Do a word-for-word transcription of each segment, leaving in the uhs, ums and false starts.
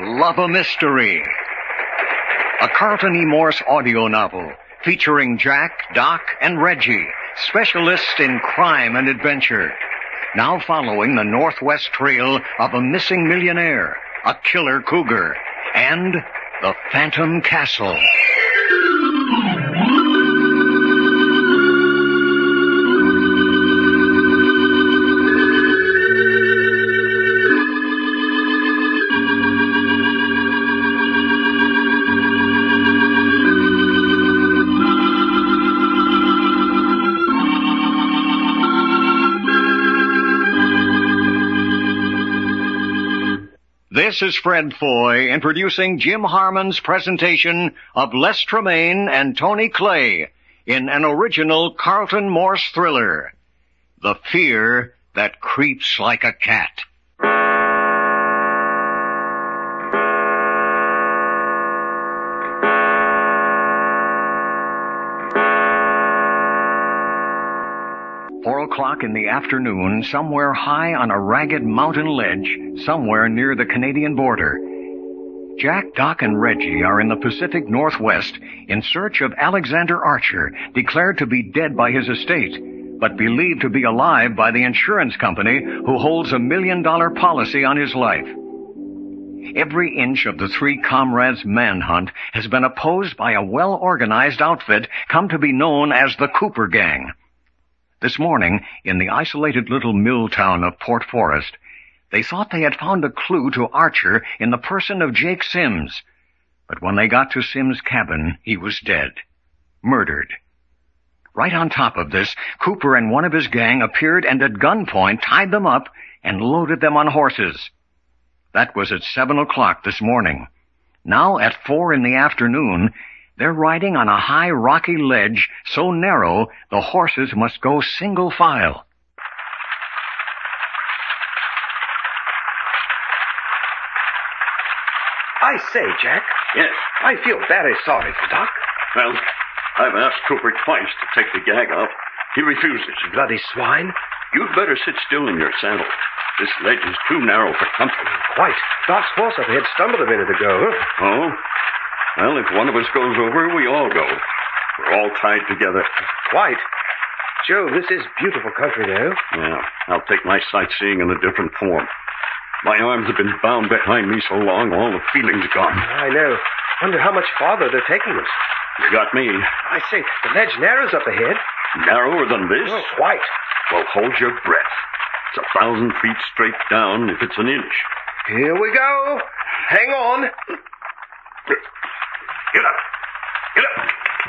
Love a Mystery. A Carlton E. Morse audio novel featuring Jack, Doc, and Reggie, specialists in crime and adventure. Now following the northwest trail of a missing millionaire, a killer cougar, and the Phantom Castle. This is Fred Foy introducing Jim Harmon's presentation of Les Tremaine and Tony Clay in an original Carlton Morse thriller, The Fear That Creeps Like a Cat. Four o'clock in the afternoon, somewhere high on a ragged mountain ledge, somewhere near the Canadian border. Jack, Doc, and Reggie are in the Pacific Northwest in search of Alexander Archer, declared to be dead by his estate, but believed to be alive by the insurance company who holds a million-dollar policy on his life. Every inch of the three comrades' manhunt has been opposed by a well-organized outfit come to be known as the Cooper Gang. This morning, in the isolated little mill town of Port Forest, they thought they had found a clue to Archer in the person of Jake Sims. But when they got to Sims' cabin, he was dead. Murdered. Right on top of this, Cooper and one of his gang appeared and at gunpoint tied them up and loaded them on horses. That was at seven o'clock this morning. Now, at four in the afternoon, they're riding on a high rocky ledge so narrow the horses must go single file. I say, Jack. Yes? I feel very sorry for Doc. Well, I've asked Cooper twice to take the gag off. He refuses. Bloody swine. You'd better sit still in your saddle. This ledge is too narrow for comfort. Quite. Doc's horse up ahead stumbled a minute ago. Oh? Well, if one of us goes over, we all go. We're all tied together. Quite. Joe, this is beautiful country now. Yeah, I'll take my sightseeing in a different form. My arms have been bound behind me so long, all the feeling's gone. I know. Wonder how much farther they're taking us. You got me. I say, the ledge narrows up ahead. Narrower than this? Oh, quite. Well, hold your breath. It's a thousand feet straight down if it's an inch. Here we go. Hang on. Get up! Get up!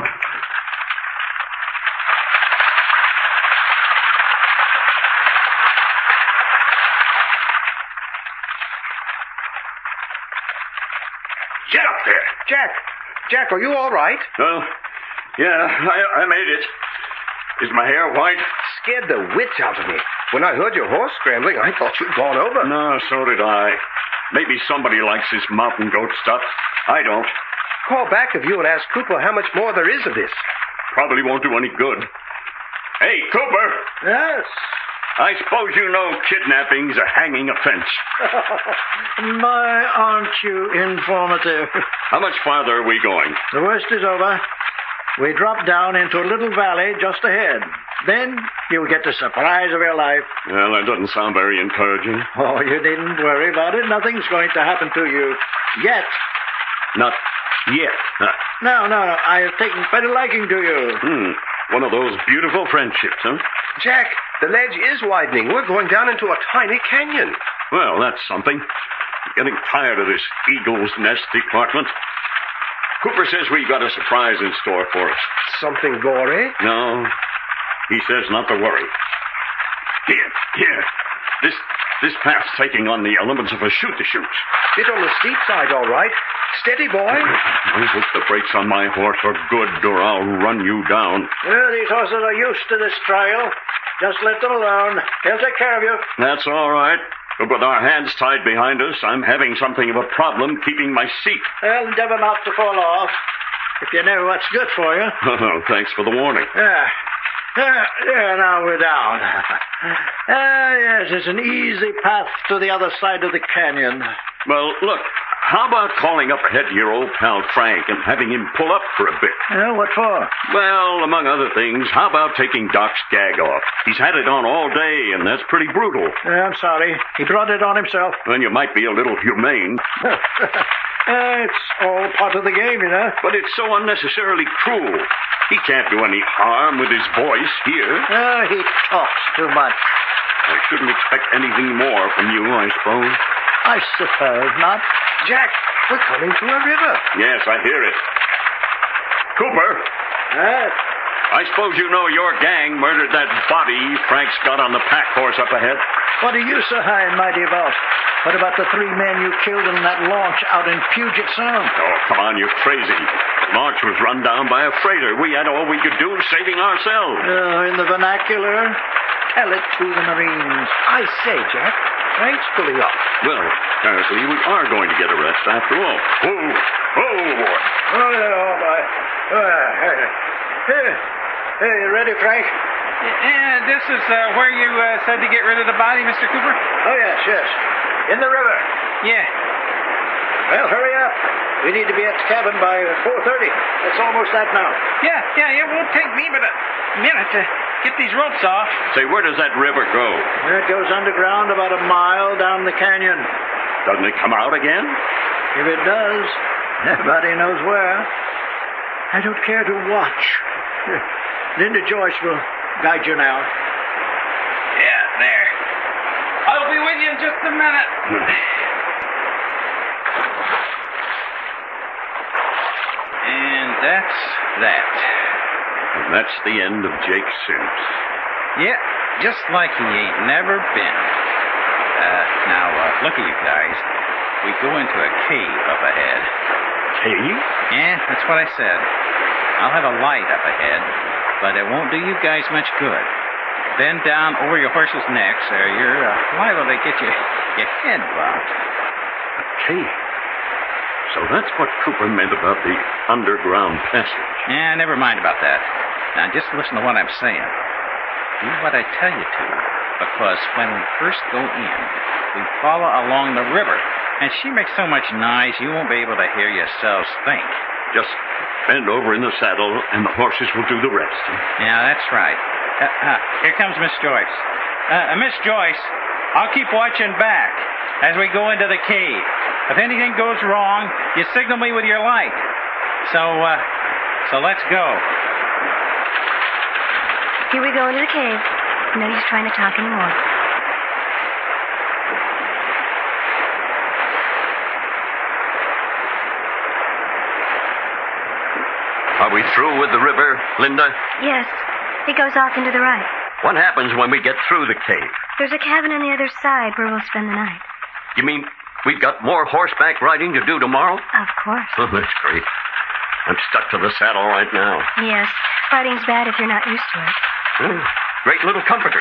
Get up there! Jack! Jack, are you all right? Well, yeah, I, I made it. Is my hair white? Scared the wits out of me. When I heard your horse scrambling, I thought you'd gone over. No, so did I. Maybe somebody likes this mountain goat stuff. I don't. Call back of you and ask Cooper how much more there is of this. Probably won't do any good. Hey, Cooper! Yes? I suppose you know kidnapping's a hanging offense. My, aren't you informative? How much farther are we going? The worst is over. We drop down into a little valley just ahead. Then you'll get the surprise of your life. Well, that doesn't sound very encouraging. Oh, you needn't worry about it. Nothing's going to happen to you. Yet. Not yet, huh? No, no, I have taken quite a liking to you. Hmm. One of those beautiful friendships, huh? Jack, the ledge is widening. We're going down into a tiny canyon. Well, that's something. I'm getting tired of this eagle's nest department. Cooper says we've got a surprise in store for us. Something gory? No. He says not to worry. Here, here. This this path's taking on the elements of a shoot-to-shoot. Bit on the steep side, all right. Steady, boy. Don't put the brakes on my horse or good, or I'll run you down. Well, these horses are used to this trial. Just let them alone. They'll take care of you. That's all right. But with our hands tied behind us, I'm having something of a problem keeping my seat. Well, endeavor not to fall off, if you know what's good for you. Oh, thanks for the warning. Yeah. Yeah, yeah, now we're down. Ah, yes, it's an easy path to the other side of the canyon. Well, look, How about calling up ahead to your old pal Frank and having him pull up for a bit? Yeah, what for? Well, among other things, how about taking Doc's gag off? He's had it on all day, and that's pretty brutal. Yeah, I'm sorry. He brought it on himself. Then you might be a little humane. Uh, it's all part of the game, you know. But it's so unnecessarily cruel. He can't do any harm with his voice here. Oh, he talks too much. I shouldn't expect anything more from you, I suppose. I suppose not. Jack, we're coming to a river. Yes, I hear it. Cooper, Uh, I suppose you know your gang murdered that body Frank's got on the pack horse up ahead. what are you so high and mighty about? What about the three men you killed in that launch out in Puget Sound? Oh, come on, you're crazy. The launch was run down by a freighter. We had all we could do saving ourselves. Uh, in the vernacular, tell it to the Marines. I say, Jack, Frank's fully up. Well, apparently we are going to get a rest after all. Oh, oh, boy. Oh, yeah, all right. Uh, hey, hey, hey, you ready, Frank? Yeah, this is uh, where you uh, said to get rid of the body, Mister Cooper? Oh, yes, yes. In the river. Yeah. Well, hurry up. We need to be at the cabin by four thirty. It's almost that now. Yeah, yeah, it won't take me but a minute to get these ropes off. Say, where does that river go? It goes underground about a mile down the canyon. Doesn't it come out again? If it does, nobody knows where. I don't care to watch. Linda Joyce will guide you now. Yeah, there. I'll be with you in just a minute. And that's that. And that's the end of Jake Sims. Yeah, just like he ain't never been. Uh, now, uh, look at you guys. We go into a cave up ahead. Cave? Yeah, that's what I said. I'll have a light up ahead, but it won't do you guys much good. Bend down over your horses' necks, or you're uh, liable to get your, your head dropped. A cave? So that's what Cooper meant about the underground passage. Yeah, never mind about that. Now, just listen to what I'm saying. Do what I tell you to, because when we first go in, we follow along the river, and she makes so much noise you won't be able to hear yourselves think. Just bend over in the saddle, and the horses will do the rest. Yeah, that's right. Uh, uh, here comes Miss Joyce. Uh, uh, Miss Joyce, I'll keep watching back as we go into the cave. If anything goes wrong, you signal me with your light. So, uh, so let's go. Here we go into the cave. No use trying to talk anymore. Are we through with the river, Linda? Yes, it goes off into the right. What happens when we get through the cave? There's a cabin on the other side where we'll spend the night. You mean we've got more horseback riding to do tomorrow? Of course. Oh, that's great. I'm stuck to the saddle right now. Yes, fighting's bad if you're not used to it. Oh, great little comforter.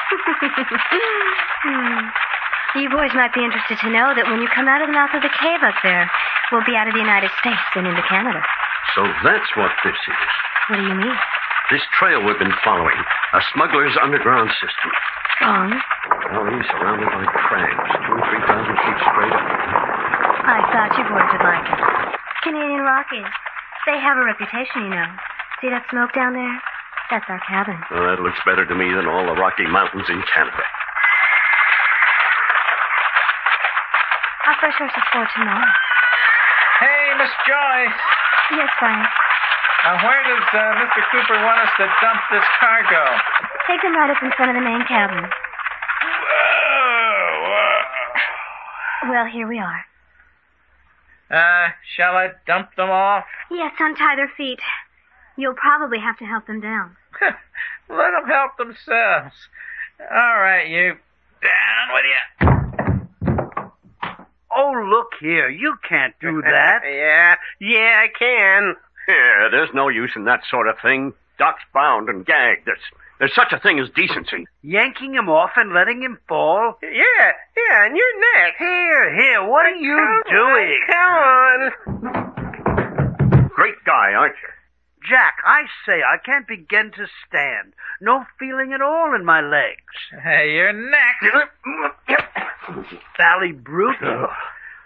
hmm. You boys might be interested to know that when you come out of the mouth of the cave up there, we'll be out of the United States and into Canada. So that's what this is. What do you mean? This trail we've been following, a smuggler's underground system. Strong? Valley surrounded by crags, two or three thousand feet straight up. I thought you boys would like it. Canadian Rockies. They have a reputation, you know. See that smoke down there? That's our cabin. Well, that looks better to me than all the Rocky Mountains in Canada. Our fresh horse is for tomorrow. Hey, Miss Joyce. Yes, Frank. Now, where does uh, Mister Cooper want us to dump this cargo? Take them right up in front of the main cabin. Whoa, whoa. Well, here we are. Uh, shall I dump them off? Yes, untie their feet. You'll probably have to help them down. Let them help themselves. All right, you. Down with you. Oh, look here. You can't do that. yeah, yeah, I can. Yeah, there's no use in that sort of thing. Doc's bound and gagged. There's, there's such a thing as decency. Yanking him off and letting him fall? Yeah, yeah, and your neck. Here, here, what are you Come doing? on, come on. Great guy, aren't you? Jack, I say, I can't begin to stand. No feeling at all in my legs. Hey, your neck. Valley brute.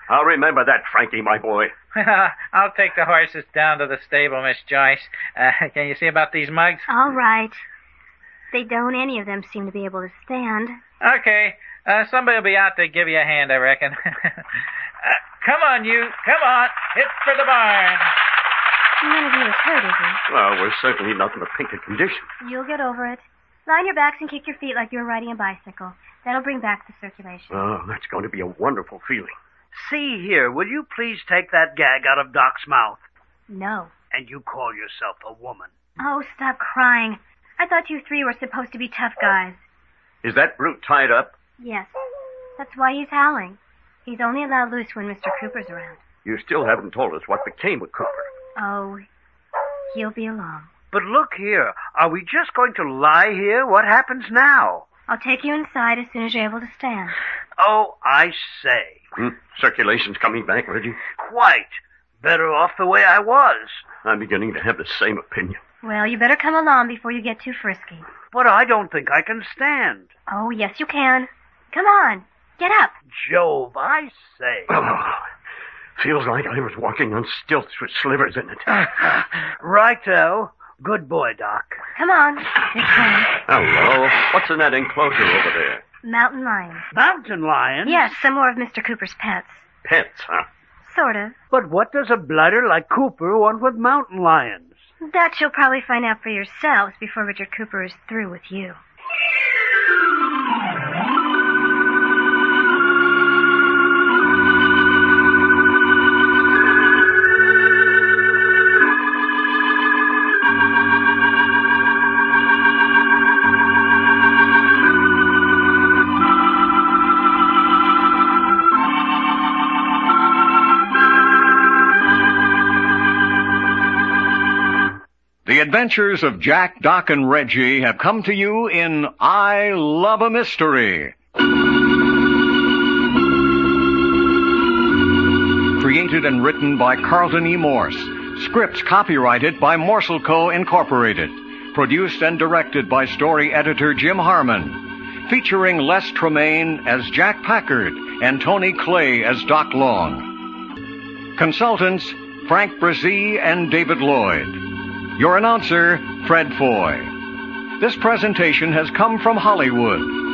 I'll remember that, Frankie, my boy. I'll take the horses down to the stable, Miss Joyce. Uh, can you see about these mugs? All right. They don't any of them seem to be able to stand. Okay. Uh, somebody will be out to give you a hand, I reckon. uh, come on, you. Come on. Hit for the barn. None of you is hurt, is he? Well, we're certainly not in a pink of condition. You'll get over it. Lie on your backs and kick your feet like you're riding a bicycle. That'll bring back the circulation. Oh, that's going to be a wonderful feeling. See here, will you please take that gag out of Doc's mouth? No. And you call yourself a woman. Oh, stop crying. I thought you three were supposed to be tough guys. Is that brute tied up? Yes. That's why he's howling. He's only allowed loose when Mister Cooper's around. You still haven't told us what became of Cooper. Oh, he'll be along. But look here, are we just going to lie here? What happens now? I'll take you inside as soon as you're able to stand. Oh, I say. Hmm? Circulation's coming back, Reggie. Quite. Better off the way I was. I'm beginning to have the same opinion. Well, you better come along before you get too frisky. But I don't think I can stand. Oh, yes, you can. Come on. Get up. Jove, I say. Oh, feels like I was walking on stilts with slivers in it. Righto. Good boy, Doc. Come on. This way. Hello. What's in that enclosure over there? Mountain lions. Mountain lions? Yes, some more of Mister Cooper's pets. Pets, huh? Sort of. But what does a blighter like Cooper want with mountain lions? That you'll probably find out for yourselves before Richard Cooper is through with you. The adventures of Jack, Doc, and Reggie have come to you in I Love a Mystery. Created and written by Carlton E. Morse. Scripts copyrighted by Morsel Co. Incorporated. Produced and directed by story editor Jim Harmon. Featuring Les Tremaine as Jack Packard and Tony Clay as Doc Long. Consultants Frank Brzee and David Lloyd. Your announcer, Fred Foy. This presentation has come from Hollywood.